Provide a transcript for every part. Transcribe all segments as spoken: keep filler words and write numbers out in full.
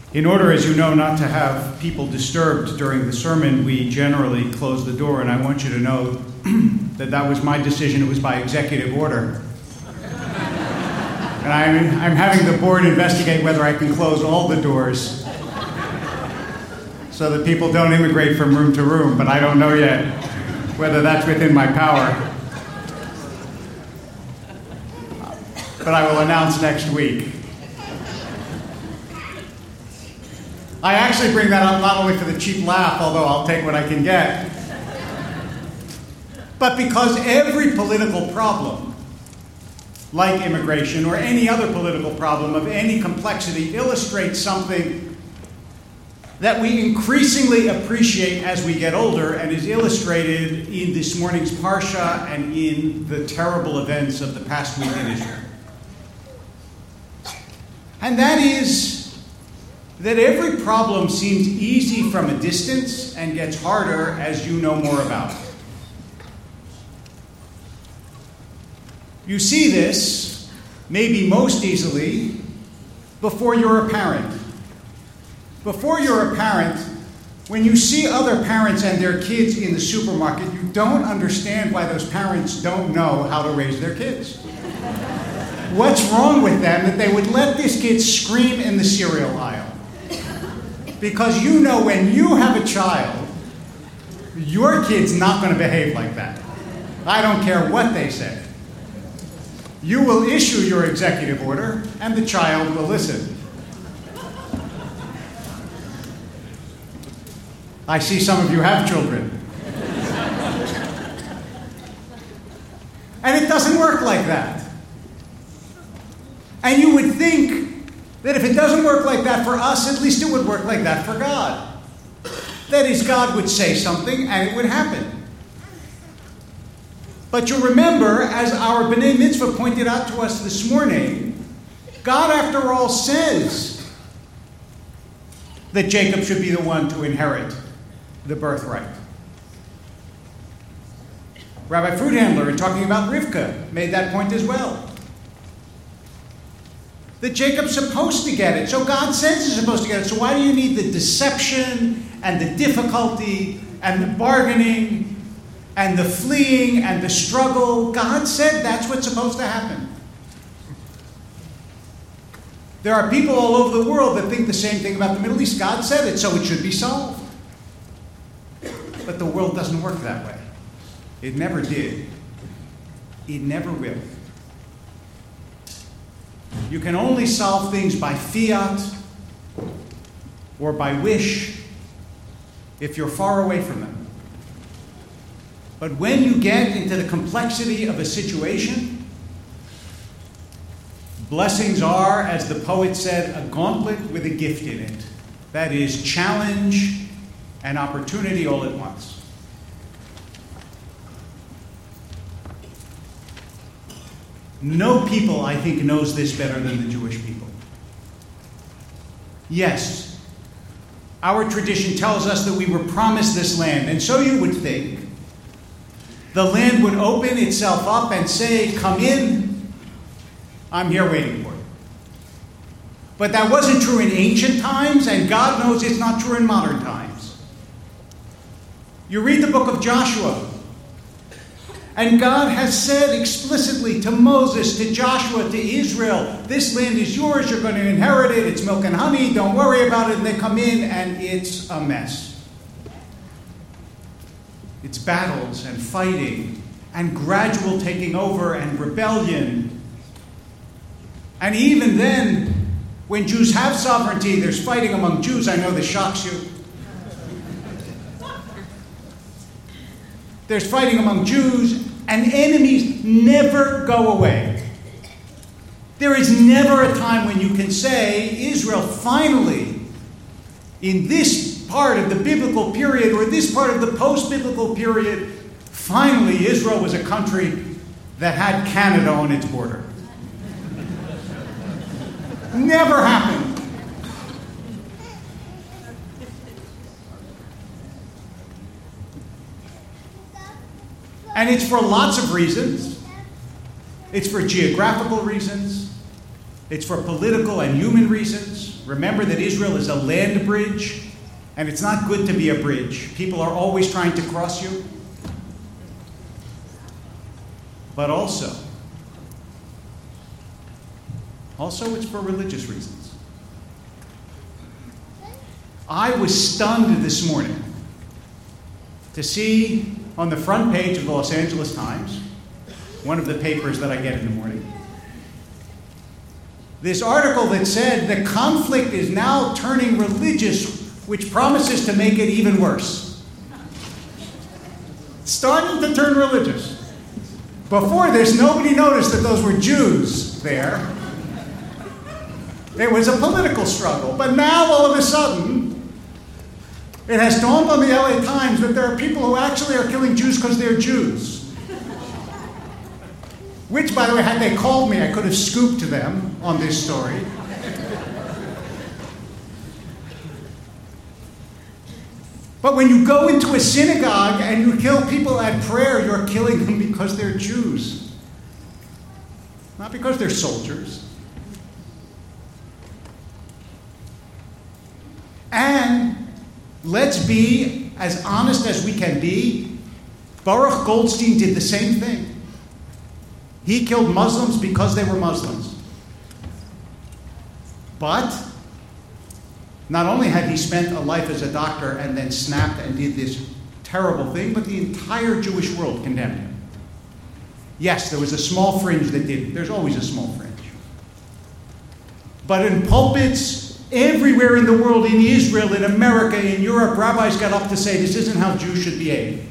In order, as you know, not to have people disturbed during the sermon, we generally close the door, and I want you to know that that was my decision. It was by executive order. And I'm, I'm having the board investigate whether I can close all the doors so that people don't immigrate from room to room, but I don't know yet whether that's within my power. But I will announce next week. I actually bring that up not only for the cheap laugh, although I'll take what I can get, but because every political problem, like immigration or any other political problem of any complexity, illustrates something that we increasingly appreciate as we get older and is illustrated in this morning's Parsha and in the terrible events of the past week in Israel. And that is that every problem seems easy from a distance and gets harder as you know more about it. You see this, maybe most easily, before you're a parent. Before you're a parent, when you see other parents and their kids in the supermarket, you don't understand why those parents don't know how to raise their kids. What's wrong with them that they would let this kid scream in the cereal aisle? Because you know when you have a child, your kid's not going to behave like that. I don't care what they say. You will issue your executive order, and the child will listen. I see some of you have children. And it doesn't work like that. And you would think that if it doesn't work like that for us, at least it would work like that for God. That is, God would say something and it would happen. But you remember, as our B'nai Mitzvah pointed out to us this morning, God, after all, says that Jacob should be the one to inherit the birthright. Rabbi Fruithandler, in talking about Rivka, made that point as well. That Jacob's supposed to get it. So God says he's supposed to get it. So why do you need the deception and the difficulty and the bargaining and the fleeing and the struggle? God said that's what's supposed to happen. There are people all over the world that think the same thing about the Middle East. God said it, so it should be solved. But the world doesn't work that way. It never did. It never will. You can only solve things by fiat or by wish if you're far away from them. But when you get into the complexity of a situation, blessings are, as the poet said, a gauntlet with a gift in it. That is, challenge and opportunity all at once. No people, I think, knows this better than the Jewish people. Yes, our tradition tells us that we were promised this land, and so you would think the land would open itself up and say, "Come in, I'm here waiting for you." But that wasn't true in ancient times, and God knows it's not true in modern times. You read the book of Joshua, and God has said explicitly to Moses, to Joshua, to Israel, this land is yours, you're going to inherit it, it's milk and honey, don't worry about it. And they come in and it's a mess. It's battles and fighting and gradual taking over and rebellion. And even then, when Jews have sovereignty, there's fighting among Jews. I know this shocks you. There's fighting among Jews, and enemies never go away. There is never a time when you can say, Israel finally, in this part of the biblical period or this part of the post-biblical period, finally Israel was a country that had Canada on its border. Never happened. And it's for lots of reasons. It's for geographical reasons. It's for political and human reasons. Remember that Israel is a land bridge, and it's not good to be a bridge. People are always trying to cross you. But also, also it's for religious reasons. I was stunned this morning to see on the front page of the Los Angeles Times, one of the papers that I get in the morning, this article that said the conflict is now turning religious, which promises to make it even worse. Starting to turn religious. Before this, nobody noticed that those were Jews there. It was a political struggle. But now, all of a sudden, it has dawned on the L A Times that there are people who actually are killing Jews because they're Jews. Which, by the way, had they called me, I could have scooped to them on this story. But when you go into a synagogue and you kill people at prayer, you're killing them because they're Jews. Not because they're soldiers. And let's be as honest as we can be. Baruch Goldstein did the same thing. He killed Muslims because they were Muslims. But not only had he spent a life as a doctor and then snapped and did this terrible thing, but the entire Jewish world condemned him. Yes, there was a small fringe that didn't. There's always a small fringe. But in pulpits everywhere in the world, in Israel, in America, in Europe, rabbis got up to say, this isn't how Jews should behave.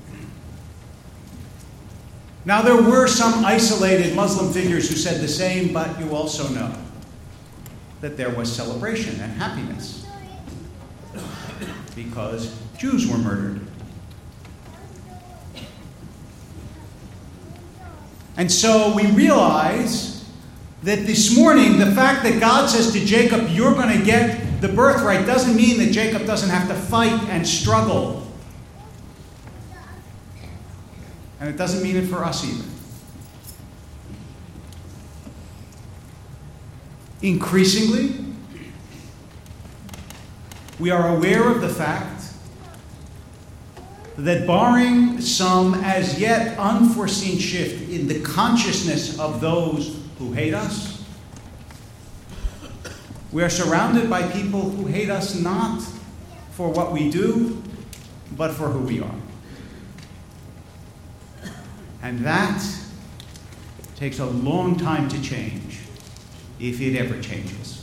Now, there were some isolated Muslim figures who said the same, but you also know that there was celebration and happiness because Jews were murdered. And so we realize that this morning, the fact that God says to Jacob, you're going to get the birthright, doesn't mean that Jacob doesn't have to fight and struggle. And it doesn't mean it for us either. Increasingly, we are aware of the fact that barring some as yet unforeseen shift in the consciousness of those who hate us, we are surrounded by people who hate us not for what we do, but for who we are. And that takes a long time to change, if it ever changes.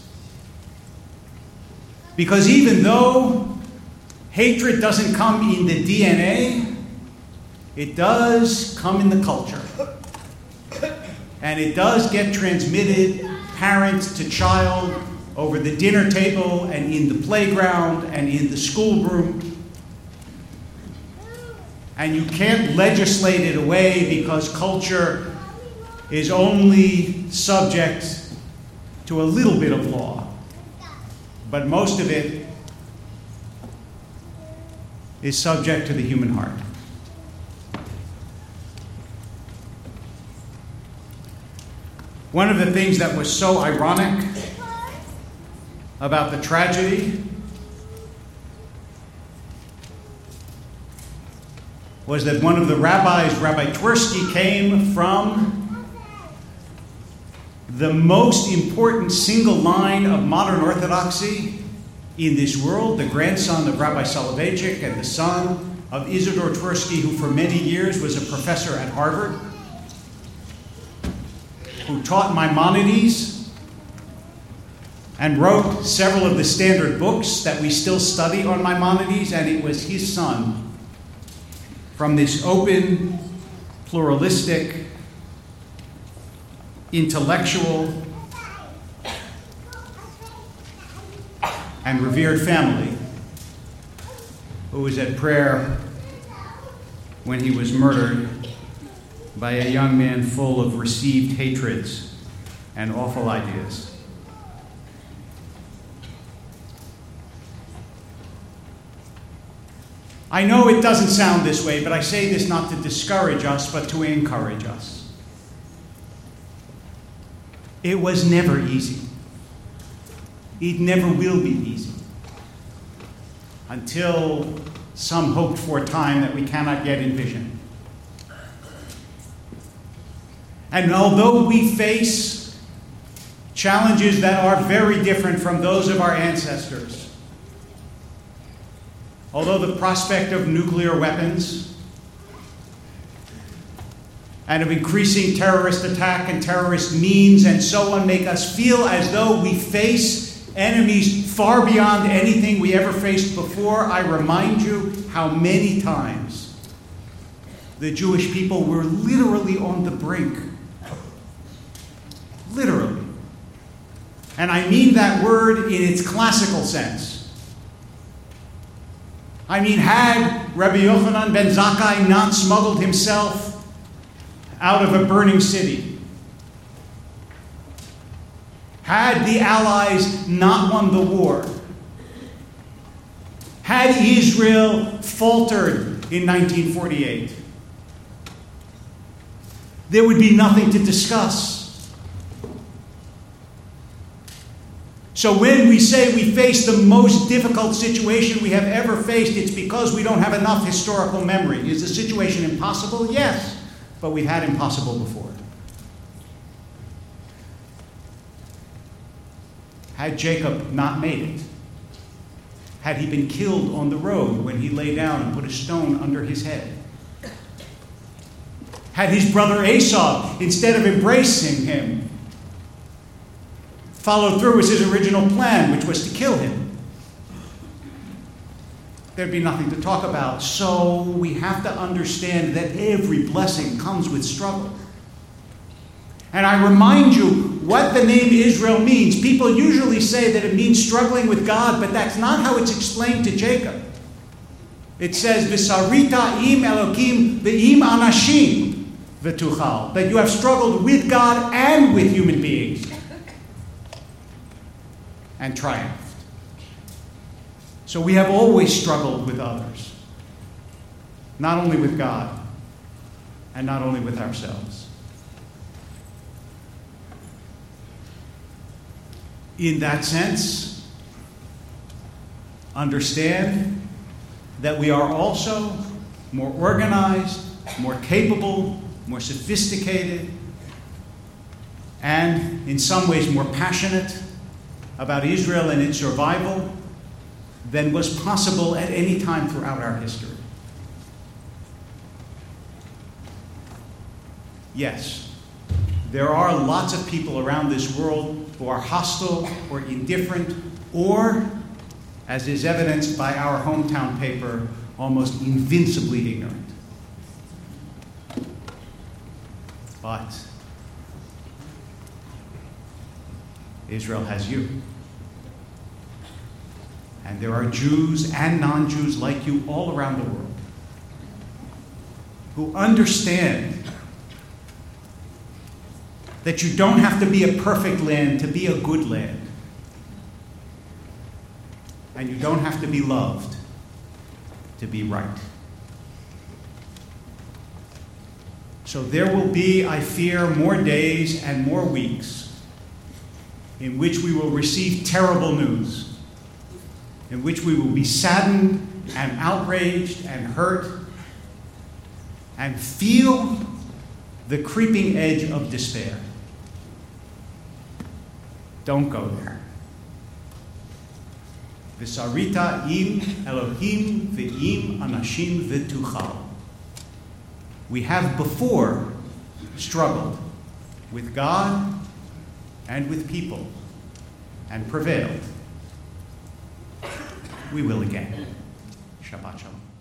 Because even though hatred doesn't come in the D N A, it does come in the culture. And it does get transmitted parent to child over the dinner table and in the playground and in the schoolroom. And you can't legislate it away because culture is only subject to a little bit of law. But most of it is subject to the human heart. One of the things that was so ironic about the tragedy was that one of the rabbis, Rabbi Twersky, came from the most important single line of modern Orthodoxy in this world, the grandson of Rabbi Soloveitchik and the son of Isidore Twersky, who for many years was a professor at Harvard, who taught Maimonides and wrote several of the standard books that we still study on Maimonides, and it was his son, from this open, pluralistic, intellectual, and revered family, who was at prayer when he was murdered by a young man full of received hatreds and awful ideas. I know it doesn't sound this way, but I say this not to discourage us, but to encourage us. It was never easy. It never will be easy. Until some hoped-for time that we cannot yet envision. And although we face challenges that are very different from those of our ancestors, although the prospect of nuclear weapons and of increasing terrorist attack and terrorist means and so on make us feel as though we face enemies far beyond anything we ever faced before, I remind you how many times the Jewish people were literally on the brink. Literally. And I mean that word in its classical sense. I mean, had Rabbi Yochanan ben Zakkai not smuggled himself out of a burning city, had the Allies not won the war, had Israel faltered in nineteen forty-eight, there would be nothing to discuss. So when we say we face the most difficult situation we have ever faced, it's because we don't have enough historical memory. Is the situation impossible? Yes. But we've had impossible before. Had Jacob not made it, had he been killed on the road when he lay down and put a stone under his head, had his brother Esau, instead of embracing him, followed through with his original plan, which was to kill him, there'd be nothing to talk about. So we have to understand that every blessing comes with struggle. And I remind you what the name Israel means. People usually say that it means struggling with God, but that's not how it's explained to Jacob. It says, V'sarita im Elokim v'im anashim v'tuchal, that you have struggled with God and with human beings and triumphed. So we have always struggled with others, not only with God and not only with ourselves. In that sense, understand that we are also more organized, more capable, more sophisticated, and in some ways more passionate about Israel and its survival than was possible at any time throughout our history. Yes, there are lots of people around this world who are hostile or indifferent or, as is evidenced by our hometown paper, almost invincibly ignorant. But Israel has you. And there are Jews and non-Jews like you all around the world who understand that you don't have to be a perfect land to be a good land. And you don't have to be loved to be right. So there will be, I fear, more days and more weeks in which we will receive terrible news, in which we will be saddened and outraged and hurt and feel the creeping edge of despair. Don't go there. V'sarita im Elohim v'im anashim v'tuchal. We have before struggled with God and with people and prevailed. We will again. Shabbat shalom.